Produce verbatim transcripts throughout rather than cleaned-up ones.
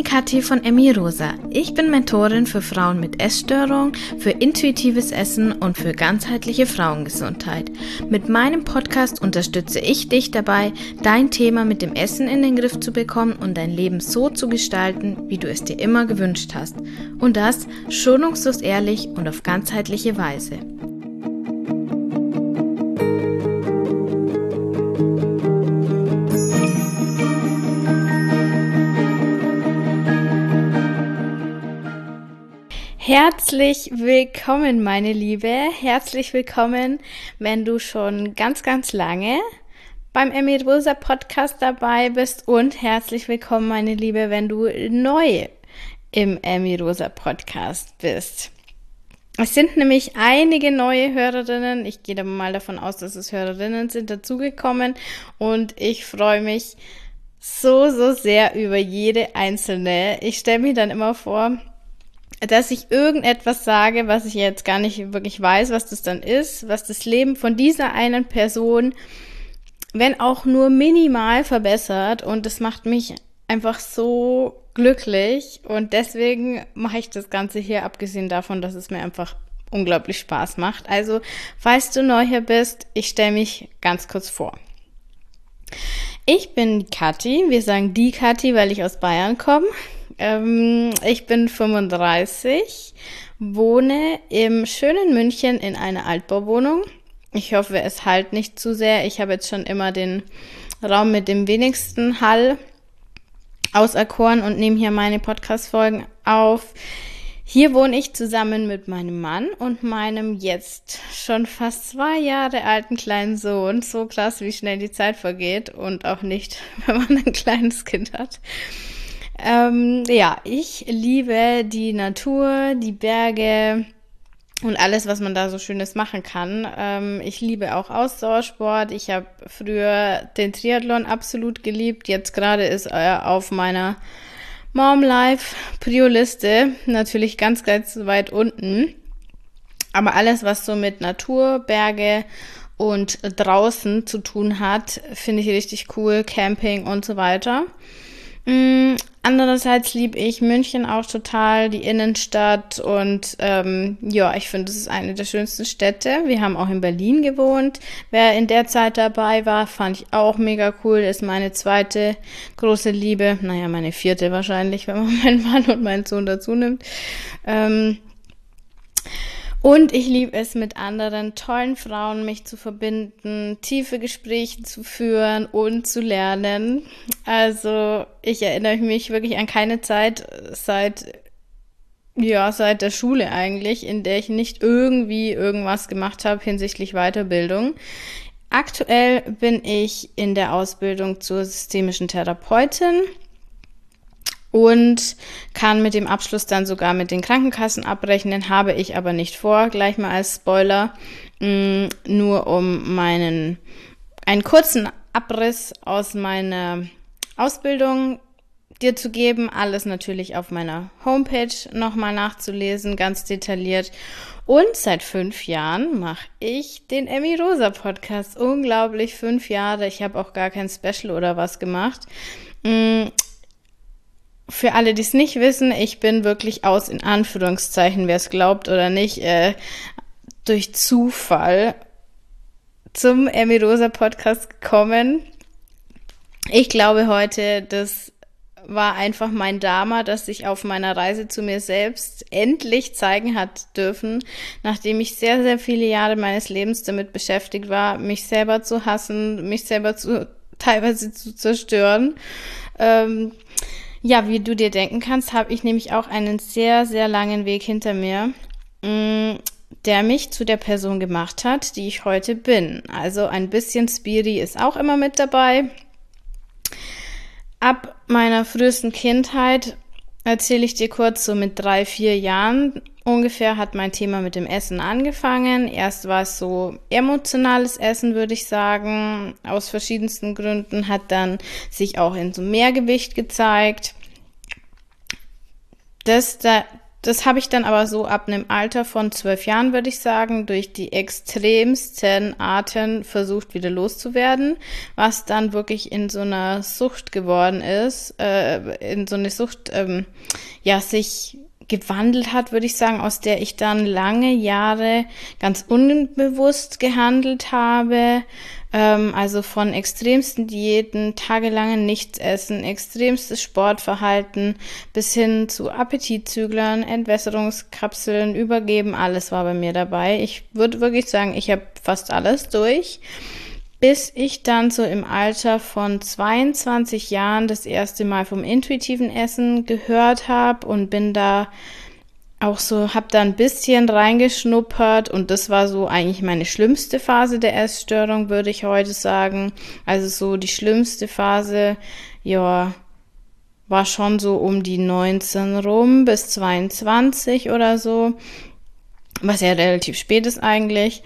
Kathi von Emmy Rosa. Ich bin Mentorin für Frauen mit Essstörung, für intuitives Essen und für ganzheitliche Frauengesundheit. Mit meinem Podcast unterstütze ich dich dabei, dein Thema mit dem Essen in den Griff zu bekommen und dein Leben so zu gestalten, wie du es dir immer gewünscht hast. Und das schonungslos ehrlich und auf ganzheitliche Weise. Herzlich willkommen, meine Liebe. Herzlich willkommen, wenn du schon ganz, ganz lange beim Emmy Rosa Podcast dabei bist und herzlich willkommen, meine Liebe, wenn du neu im Emmy Rosa Podcast bist. Es sind nämlich einige neue Hörerinnen, ich gehe da mal davon aus, dass es Hörerinnen sind, dazugekommen und ich freue mich so, so sehr über jede einzelne. Ich stelle mir dann immer vor, dass ich irgendetwas sage, was ich jetzt gar nicht wirklich weiß, was das dann ist, was das Leben von dieser einen Person, wenn auch nur minimal, verbessert, und das macht mich einfach so glücklich und deswegen mache ich das Ganze hier, abgesehen davon, dass es mir einfach unglaublich Spaß macht. Also, falls du neu hier bist, ich stelle mich ganz kurz vor. Ich bin Kathi, wir sagen die Kathi, weil ich aus Bayern komme. Ähm, ich bin fünfunddreißig, wohne im schönen München in einer Altbauwohnung. Ich hoffe, es hallt nicht zu sehr. Ich habe jetzt schon immer den Raum mit dem wenigsten Hall auserkoren und nehme hier meine Podcast-Folgen auf. Hier wohne ich zusammen mit meinem Mann und meinem jetzt schon fast zwei Jahre alten kleinen Sohn. So krass, wie schnell die Zeit vergeht und auch nicht, wenn man ein kleines Kind hat. Ähm, ja, ich liebe die Natur, die Berge und alles, was man da so Schönes machen kann. Ähm, ich liebe auch Ausdauersport. Ich habe früher den Triathlon absolut geliebt. Jetzt gerade ist er auf meiner Mom Life Prio-Liste natürlich ganz, ganz weit unten. Aber alles, was so mit Natur, Berge und draußen zu tun hat, finde ich richtig cool. Camping und so weiter. Mm, andererseits liebe ich München auch total, die Innenstadt und ähm, ja, ich finde, es ist eine der schönsten Städte. Wir haben auch in Berlin gewohnt. Wer in der Zeit dabei war, fand ich auch mega cool. Ist meine zweite große Liebe, naja, meine vierte wahrscheinlich, wenn man meinen Mann und meinen Sohn dazu nimmt. Ähm, Und ich liebe es, mit anderen tollen Frauen mich zu verbinden, tiefe Gespräche zu führen und zu lernen. Also ich erinnere mich wirklich an keine Zeit seit, ja, seit der Schule eigentlich, in der ich nicht irgendwie irgendwas gemacht habe hinsichtlich Weiterbildung. Aktuell bin ich in der Ausbildung zur systemischen Therapeutin und kann mit dem Abschluss dann sogar mit den Krankenkassen abrechnen, habe ich aber nicht vor, gleich mal als Spoiler, mh, nur um meinen, einen kurzen Abriss aus meiner Ausbildung dir zu geben, alles natürlich auf meiner Homepage nochmal nachzulesen, ganz detailliert. Und seit fünf Jahren mache ich den Emmy Rosa Podcast, unglaublich, fünf Jahre, ich habe auch gar kein Special oder was gemacht. Mh, Für alle, die es nicht wissen, ich bin wirklich aus, in Anführungszeichen, wer es glaubt oder nicht, äh, durch Zufall zum Emmy Rosa Podcast gekommen. Ich glaube heute, das war einfach mein Dharma, das sich auf meiner Reise zu mir selbst endlich zeigen hat dürfen, nachdem ich sehr, sehr viele Jahre meines Lebens damit beschäftigt war, mich selber zu hassen, mich selber zu teilweise zu zerstören. Ähm, Ja, wie du dir denken kannst, habe ich nämlich auch einen sehr, sehr langen Weg hinter mir, mh, der mich zu der Person gemacht hat, die ich heute bin. Also ein bisschen Spiri ist auch immer mit dabei. Ab meiner frühesten Kindheit, erzähle ich dir kurz, so mit drei, vier Jahren ungefähr hat mein Thema mit dem Essen angefangen. Erst war es so emotionales Essen, würde ich sagen, aus verschiedensten Gründen, hat dann sich auch in so Mehrgewicht gezeigt. Das da, das habe ich dann aber so ab einem Alter von zwölf Jahren, würde ich sagen, durch die extremsten Arten versucht, wieder loszuwerden, was dann wirklich in so einer Sucht geworden ist, äh, in so eine Sucht, ähm, ja, sich gewandelt hat, würde ich sagen, aus der ich dann lange Jahre ganz unbewusst gehandelt habe, ähm, also von extremsten Diäten, tagelangen Nichtsessen, extremstes Sportverhalten bis hin zu Appetitzüglern, Entwässerungskapseln, Übergeben, alles war bei mir dabei. Ich würde wirklich sagen, ich habe fast alles durch, bis ich dann so im Alter von zweiundzwanzig Jahren das erste Mal vom intuitiven Essen gehört habe und bin da auch so, habe da ein bisschen reingeschnuppert und das war so eigentlich meine schlimmste Phase der Essstörung, würde ich heute sagen. Also so die schlimmste Phase, ja, war schon so um die neunzehn rum bis zweiundzwanzig oder so, was ja relativ spät ist eigentlich.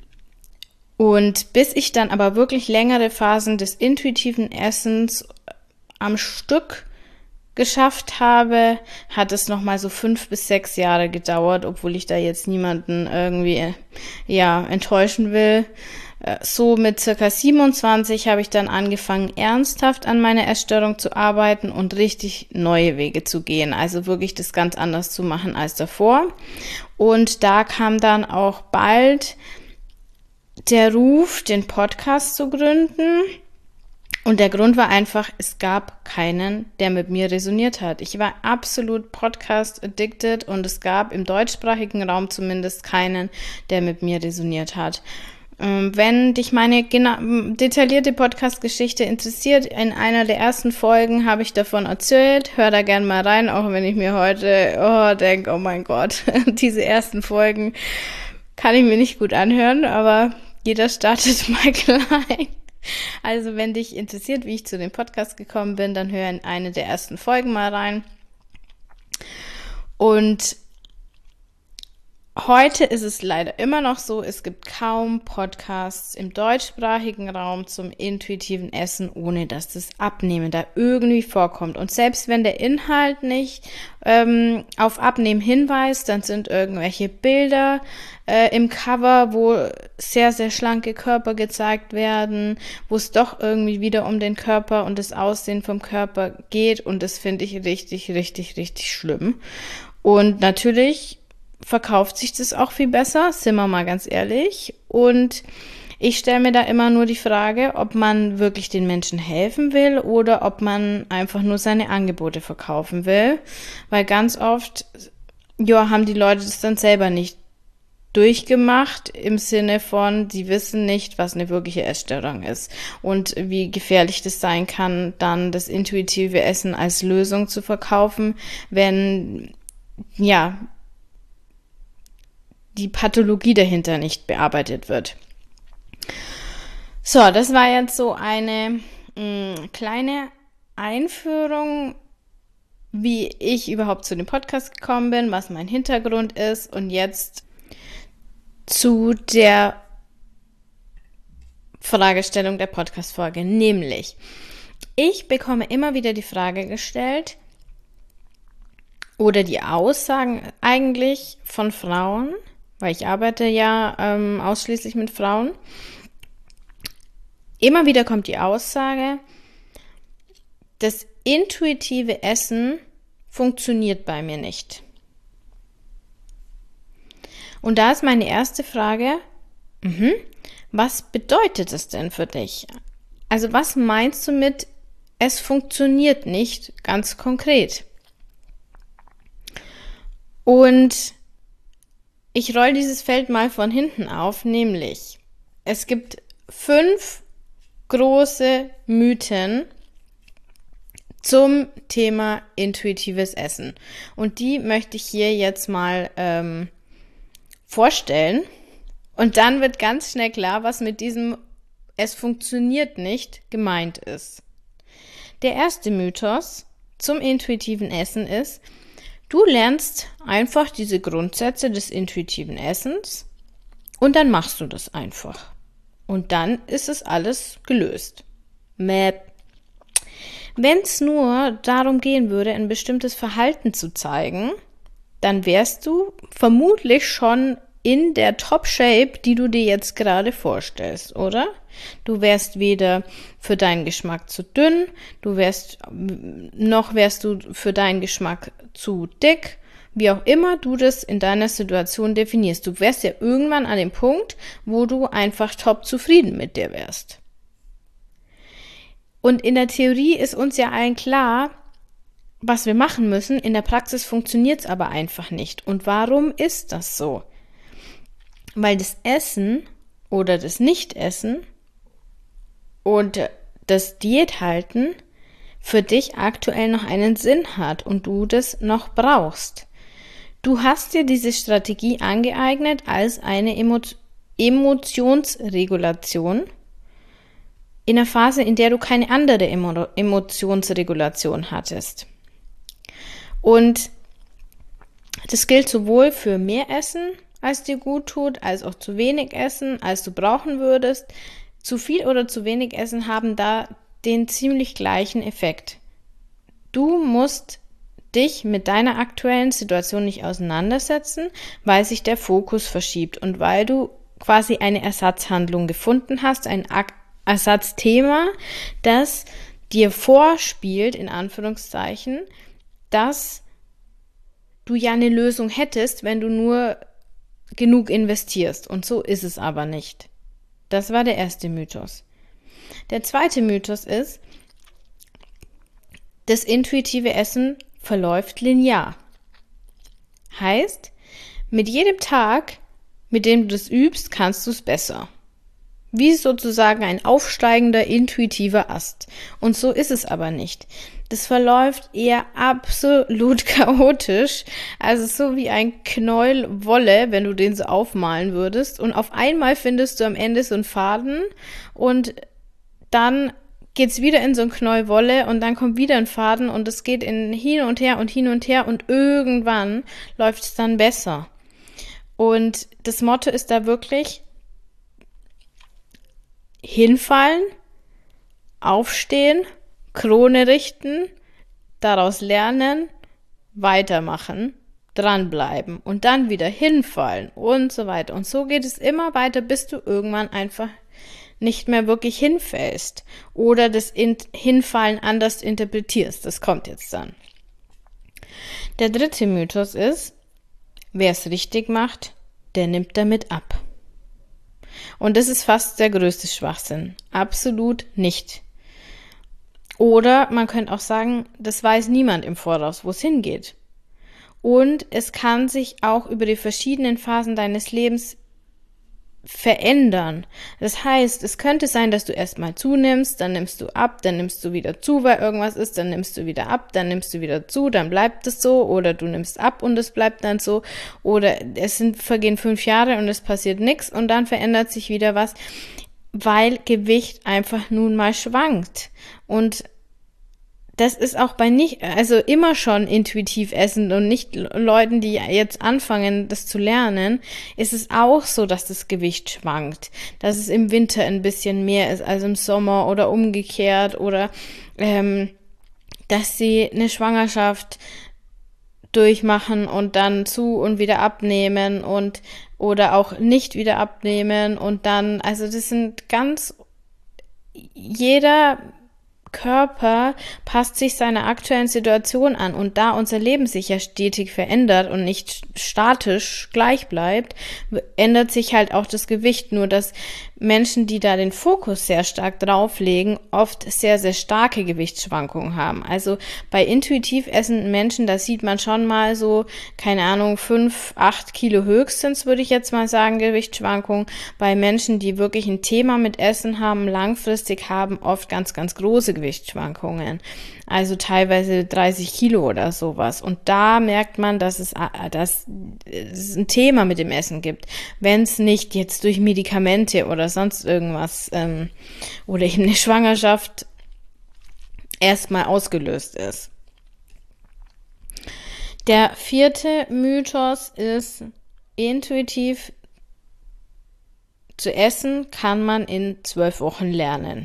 Und bis ich dann aber wirklich längere Phasen des intuitiven Essens am Stück geschafft habe, hat es nochmal so fünf bis sechs Jahre gedauert, obwohl ich da jetzt niemanden irgendwie, ja, enttäuschen will. So mit circa siebenundzwanzig habe ich dann angefangen, ernsthaft an meiner Essstörung zu arbeiten und richtig neue Wege zu gehen. Also wirklich das ganz anders zu machen als davor. Und da kam dann auch bald der Ruf, den Podcast zu gründen. Und der Grund war einfach, es gab keinen, der mit mir resoniert hat. Ich war absolut Podcast-addicted und es gab im deutschsprachigen Raum zumindest keinen, der mit mir resoniert hat. Wenn dich meine gena- detaillierte Podcast-Geschichte interessiert, in einer der ersten Folgen habe ich davon erzählt. Hör da gerne mal rein, auch wenn ich mir heute oh, denke, oh mein Gott, diese ersten Folgen kann ich mir nicht gut anhören, aber jeder startet mal klein. Also wenn dich interessiert, wie ich zu dem Podcast gekommen bin, dann hör in eine der ersten Folgen mal rein. Und heute ist es leider immer noch so, es gibt kaum Podcasts im deutschsprachigen Raum zum intuitiven Essen, ohne dass das Abnehmen da irgendwie vorkommt. Und selbst wenn der Inhalt nicht ähm, auf Abnehmen hinweist, dann sind irgendwelche Bilder äh, im Cover, wo sehr, sehr schlanke Körper gezeigt werden, wo es doch irgendwie wieder um den Körper und das Aussehen vom Körper geht. Und das finde ich richtig, richtig, richtig schlimm. Und natürlich verkauft sich das auch viel besser, sind wir mal ganz ehrlich. Und ich stelle mir da immer nur die Frage, ob man wirklich den Menschen helfen will oder ob man einfach nur seine Angebote verkaufen will. Weil ganz oft, ja, haben die Leute das dann selber nicht durchgemacht im Sinne von, sie wissen nicht, was eine wirkliche Essstörung ist und wie gefährlich das sein kann, dann das intuitive Essen als Lösung zu verkaufen, wenn, ja, die Pathologie dahinter nicht bearbeitet wird. So, das war jetzt so eine mh, kleine Einführung, wie ich überhaupt zu dem Podcast gekommen bin, was mein Hintergrund ist und jetzt zu der Fragestellung der Podcast-Folge, nämlich ich bekomme immer wieder die Frage gestellt oder die Aussagen eigentlich von Frauen, weil ich arbeite ja ähm, ausschließlich mit Frauen. Immer wieder kommt die Aussage, das intuitive Essen funktioniert bei mir nicht. Und da ist meine erste Frage, mh, was bedeutet es denn für dich? Also was meinst du mit, es funktioniert nicht ganz konkret? Und ich roll dieses Feld mal von hinten auf, nämlich es gibt fünf große Mythen zum Thema intuitives Essen. Und die möchte ich hier jetzt mal ähm, vorstellen. Und dann wird ganz schnell klar, was mit diesem es funktioniert nicht gemeint ist. Der erste Mythos zum intuitiven Essen ist, du lernst einfach diese Grundsätze des intuitiven Essens und dann machst du das einfach. Und dann ist es alles gelöst. Mäp. Wenn es nur darum gehen würde, ein bestimmtes Verhalten zu zeigen, dann wärst du vermutlich schon in der Top-Shape, die du dir jetzt gerade vorstellst, oder? Du wärst weder für deinen Geschmack zu dünn, du wärst, noch wärst du für deinen Geschmack zu dick, wie auch immer du das in deiner Situation definierst. Du wärst ja irgendwann an dem Punkt, wo du einfach top zufrieden mit dir wärst. Und in der Theorie ist uns ja allen klar, was wir machen müssen. In der Praxis funktioniert es aber einfach nicht. Und warum ist das so? Weil das Essen oder das Nichtessen und das Diäthalten für dich aktuell noch einen Sinn hat und du das noch brauchst. Du hast dir diese Strategie angeeignet als eine Emo- Emotionsregulation in einer Phase, in der du keine andere Emo- Emotionsregulation hattest. Und das gilt sowohl für mehr Essen, als dir gut tut, als auch zu wenig Essen, als du brauchen würdest. Zu viel oder zu wenig Essen haben da den ziemlich gleichen Effekt. Du musst dich mit deiner aktuellen Situation nicht auseinandersetzen, weil sich der Fokus verschiebt und weil du quasi eine Ersatzhandlung gefunden hast, ein Ersatzthema, das dir vorspielt, in Anführungszeichen, dass du ja eine Lösung hättest, wenn du nur genug investierst. Und so ist es aber nicht. Das war der erste Mythos. Der zweite Mythos ist, das intuitive Essen verläuft linear. Heißt, mit jedem Tag, mit dem du das übst, kannst du es besser. Wie sozusagen ein aufsteigender, intuitiver Ast. Und so ist es aber nicht. Das verläuft eher absolut chaotisch, also so wie ein Knäuel Wolle, wenn du den so aufmalen würdest. Und auf einmal findest du am Ende so einen Faden und dann geht's wieder in so ein Knäuel Wolle und dann kommt wieder ein Faden und es geht in hin und her und hin und her und irgendwann läuft es dann besser. Und das Motto ist da wirklich: hinfallen, aufstehen, Krone richten, daraus lernen, weitermachen, dranbleiben und dann wieder hinfallen und so weiter. Und so geht es immer weiter, bis du irgendwann einfach nicht mehr wirklich hinfällst oder das in- Hinfallen anders interpretierst. Das kommt jetzt dann. Der dritte Mythos ist, wer es richtig macht, der nimmt damit ab. Und das ist fast der größte Schwachsinn. Absolut nicht. Oder man könnte auch sagen, das weiß niemand im Voraus, wo es hingeht. Und es kann sich auch über die verschiedenen Phasen deines Lebens verändern. Das heißt, es könnte sein, dass du erstmal zunimmst, dann nimmst du ab, dann nimmst du wieder zu, weil irgendwas ist, dann nimmst du wieder ab, dann nimmst du wieder zu, dann bleibt es so, oder du nimmst ab und es bleibt dann so, oder es sind, vergehen fünf Jahre und es passiert nichts und dann verändert sich wieder was, weil Gewicht einfach nun mal schwankt. Und das ist auch bei nicht, also immer schon intuitiv essen und nicht Leuten, die jetzt anfangen, das zu lernen, ist es auch so, dass das Gewicht schwankt, dass es im Winter ein bisschen mehr ist als im Sommer oder umgekehrt oder ähm, dass sie eine Schwangerschaft durchmachen und dann zu und wieder abnehmen und oder auch nicht wieder abnehmen und dann, also das sind ganz, jeder Körper passt sich seiner aktuellen Situation an und da unser Leben sich ja stetig verändert und nicht statisch gleich bleibt, ändert sich halt auch das Gewicht. Nur dass Menschen, die da den Fokus sehr stark drauflegen, oft sehr, sehr starke Gewichtsschwankungen haben. Also bei intuitiv essenden Menschen, da sieht man schon mal so, keine Ahnung, fünf, acht Kilo höchstens, würde ich jetzt mal sagen, Gewichtsschwankungen. Bei Menschen, die wirklich ein Thema mit Essen haben, langfristig haben oft ganz, ganz große Gewichtsschwankungen. Also teilweise dreißig Kilo oder sowas. Und da merkt man, dass es, dass es ein Thema mit dem Essen gibt. Wenn es nicht jetzt durch Medikamente oder sonst irgendwas ähm, oder eben eine Schwangerschaft erstmal ausgelöst ist. Der vierte Mythos ist, intuitiv zu essen kann man in zwölf Wochen lernen.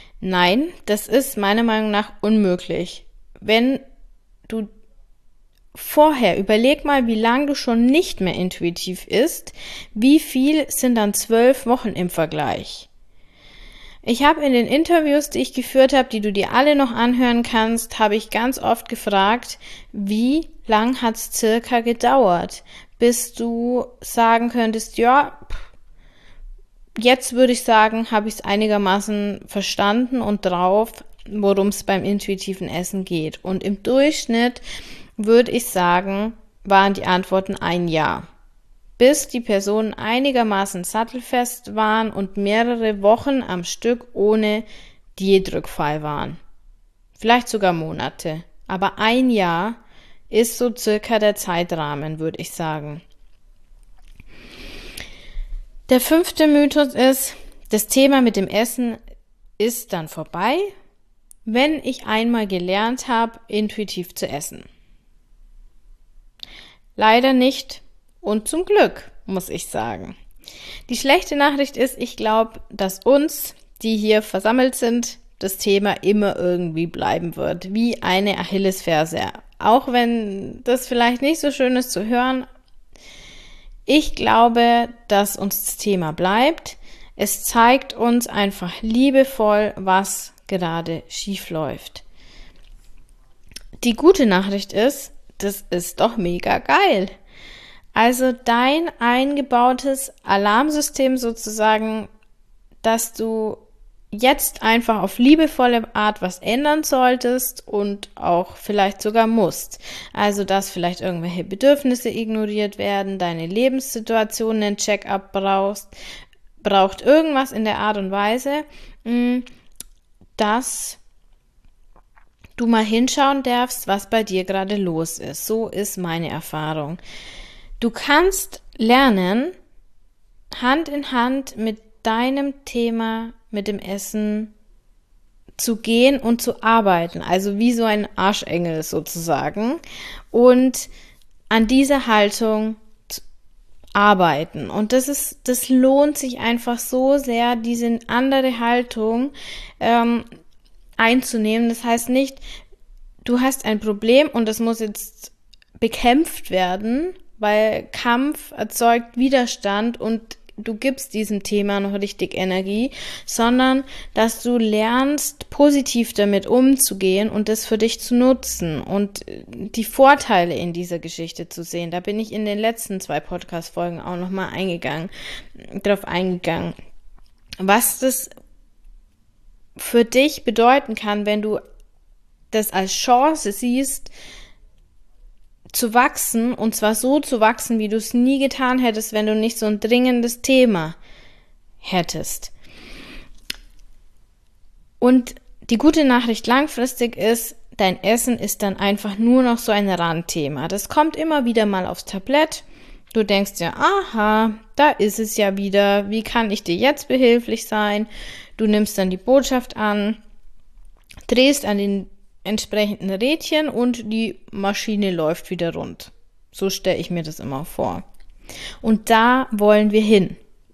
Nein, das ist meiner Meinung nach unmöglich. Wenn du vorher, überleg mal, wie lange du schon nicht mehr intuitiv isst. Wie viel sind dann zwölf Wochen im Vergleich? Ich habe in den Interviews, die ich geführt habe, die du dir alle noch anhören kannst, habe ich ganz oft gefragt, wie lang hat es circa gedauert, bis du sagen könntest, ja, jetzt würde ich sagen, habe ich es einigermaßen verstanden und drauf, worum es beim intuitiven Essen geht. Und im Durchschnitt würde ich sagen, waren die Antworten ein Jahr. Bis die Personen einigermaßen sattelfest waren und mehrere Wochen am Stück ohne Diätrückfall waren. Vielleicht sogar Monate. Aber ein Jahr ist so circa der Zeitrahmen, würde ich sagen. Der fünfte Mythos ist, das Thema mit dem Essen ist dann vorbei, wenn ich einmal gelernt habe, intuitiv zu essen. Leider nicht und zum Glück, muss ich sagen. Die schlechte Nachricht ist, ich glaube, dass uns, die hier versammelt sind, das Thema immer irgendwie bleiben wird, wie eine Achillesferse. Auch wenn das vielleicht nicht so schön ist zu hören, ich glaube, dass uns das Thema bleibt. Es zeigt uns einfach liebevoll, was gerade schief läuft. Die gute Nachricht ist, das ist doch mega geil. Also dein eingebautes Alarmsystem sozusagen, dass du jetzt einfach auf liebevolle Art was ändern solltest und auch vielleicht sogar musst. Also, dass vielleicht irgendwelche Bedürfnisse ignoriert werden, deine Lebenssituation einen Check-up brauchst, braucht irgendwas in der Art und Weise, dass du mal hinschauen darfst, was bei dir gerade los ist. So ist meine Erfahrung. Du kannst lernen, Hand in Hand mit deinem Thema, mit dem Essen zu gehen und zu arbeiten. Also wie so ein Arschengel sozusagen. Und an dieser Haltung zu arbeiten. Und das ist, das lohnt sich einfach so sehr, diese andere Haltung ähm, einzunehmen. Das heißt nicht, du hast ein Problem und das muss jetzt bekämpft werden, weil Kampf erzeugt Widerstand und du gibst diesem Thema noch richtig Energie, sondern dass du lernst, positiv damit umzugehen und das für dich zu nutzen und die Vorteile in dieser Geschichte zu sehen. Da bin ich in den letzten zwei Podcast-Folgen auch nochmal eingegangen, drauf eingegangen, was das für dich bedeuten kann, wenn du das als Chance siehst, zu wachsen, und zwar so zu wachsen, wie du es nie getan hättest, wenn du nicht so ein dringendes Thema hättest. Und die gute Nachricht langfristig ist, dein Essen ist dann einfach nur noch so ein Randthema. Das kommt immer wieder mal aufs Tablett. Du denkst ja, aha, da ist es ja wieder. Wie kann ich dir jetzt behilflich sein? Du nimmst dann die Botschaft an, drehst an den entsprechenden Rädchen und die Maschine läuft wieder rund. So stelle ich mir das immer vor. Und da wollen wir hin.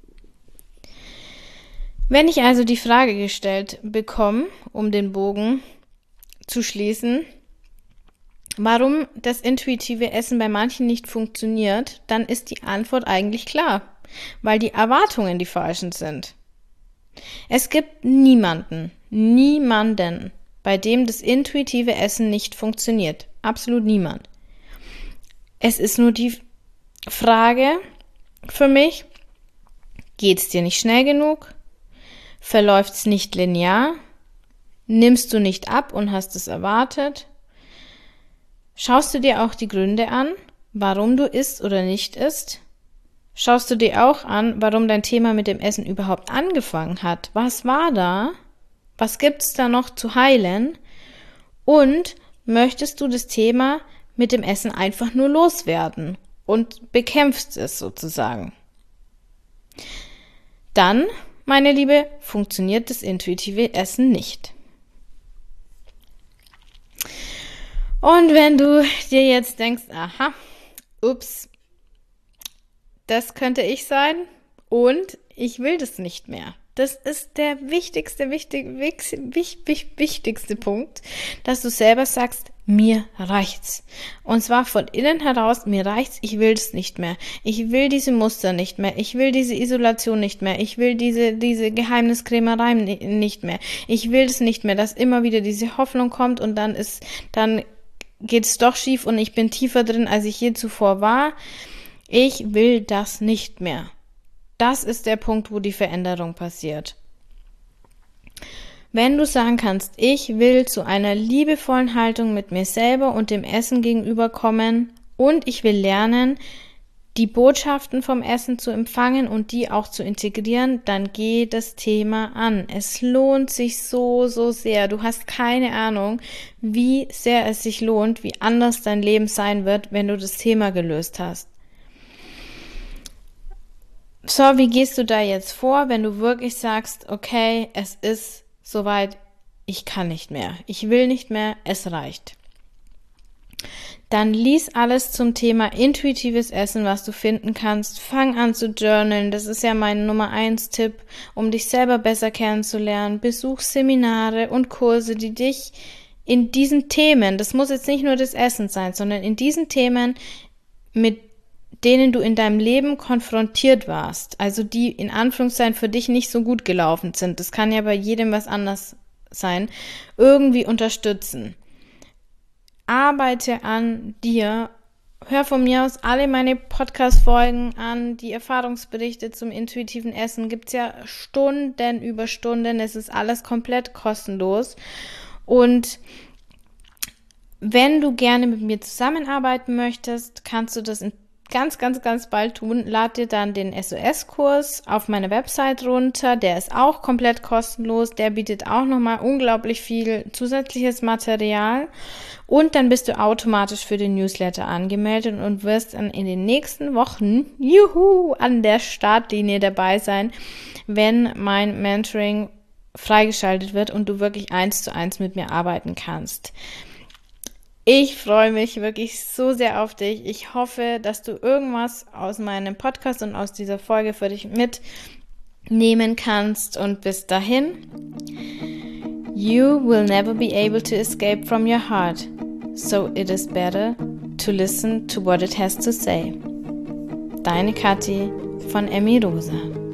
Wenn ich also die Frage gestellt bekomme, um den Bogen zu schließen, warum das intuitive Essen bei manchen nicht funktioniert, dann ist die Antwort eigentlich klar, weil die Erwartungen die falschen sind. Es gibt niemanden, niemanden, bei dem das intuitive Essen nicht funktioniert. Absolut niemand. Es ist nur die Frage für mich, geht es dir nicht schnell genug? Verläuft es nicht linear? Nimmst du nicht ab und hast es erwartet? Schaust du dir auch die Gründe an, warum du isst oder nicht isst? Schaust du dir auch an, warum dein Thema mit dem Essen überhaupt angefangen hat? Was war da? Was gibt's da noch zu heilen? Und möchtest du das Thema mit dem Essen einfach nur loswerden und bekämpfst es sozusagen? Dann, meine Liebe, funktioniert das intuitive Essen nicht. Und wenn du dir jetzt denkst, aha, ups, das könnte ich sein und ich will das nicht mehr. Das ist der wichtigste, wichtig, wichtig, wichtig, wichtigste Punkt, dass du selber sagst, mir reicht's. Und zwar von innen heraus, mir reicht's, ich will es nicht mehr. Ich will diese Muster nicht mehr. Ich will diese Isolation nicht mehr. Ich will diese, diese Geheimniskrämerei nicht mehr. Ich will es nicht mehr, dass immer wieder diese Hoffnung kommt und dann ist, dann geht's doch schief und ich bin tiefer drin, als ich je zuvor war. Ich will das nicht mehr. Das ist der Punkt, wo die Veränderung passiert. Wenn du sagen kannst, ich will zu einer liebevollen Haltung mit mir selber und dem Essen gegenüber kommen und ich will lernen, die Botschaften vom Essen zu empfangen und die auch zu integrieren, dann geh das Thema an. Es lohnt sich so, so sehr. Du hast keine Ahnung, wie sehr es sich lohnt, wie anders dein Leben sein wird, wenn du das Thema gelöst hast. So, wie gehst du da jetzt vor, wenn du wirklich sagst, okay, es ist soweit, ich kann nicht mehr, ich will nicht mehr, es reicht. Dann lies alles zum Thema intuitives Essen, was du finden kannst. Fang an zu journalen, das ist ja mein Nummer eins Tipp, um dich selber besser kennenzulernen. Besuch Seminare und Kurse, die dich in diesen Themen, das muss jetzt nicht nur das Essen sein, sondern in diesen Themen mit denen du in deinem Leben konfrontiert warst, also die in Anführungszeichen für dich nicht so gut gelaufen sind, das kann ja bei jedem was anders sein, irgendwie unterstützen. Arbeite an dir, hör von mir aus alle meine Podcast-Folgen an, die Erfahrungsberichte zum intuitiven Essen gibt's ja Stunden über Stunden, es ist alles komplett kostenlos und wenn du gerne mit mir zusammenarbeiten möchtest, kannst du das in ganz, ganz, ganz bald tun. Lad dir dann den S O S-Kurs auf meiner Website runter. Der ist auch komplett kostenlos. Der bietet auch nochmal unglaublich viel zusätzliches Material. Und dann bist du automatisch für den Newsletter angemeldet und wirst dann in den nächsten Wochen, juhu, an der Startlinie dabei sein, wenn mein Mentoring freigeschaltet wird und du wirklich eins zu eins mit mir arbeiten kannst. Ich freue mich wirklich so sehr auf dich. Ich hoffe, dass du irgendwas aus meinem Podcast und aus dieser Folge für dich mitnehmen kannst. Und bis dahin, you will never be able to escape from your heart. So it is better to listen to what it has to say. Deine Kathi von Emmy Rosa.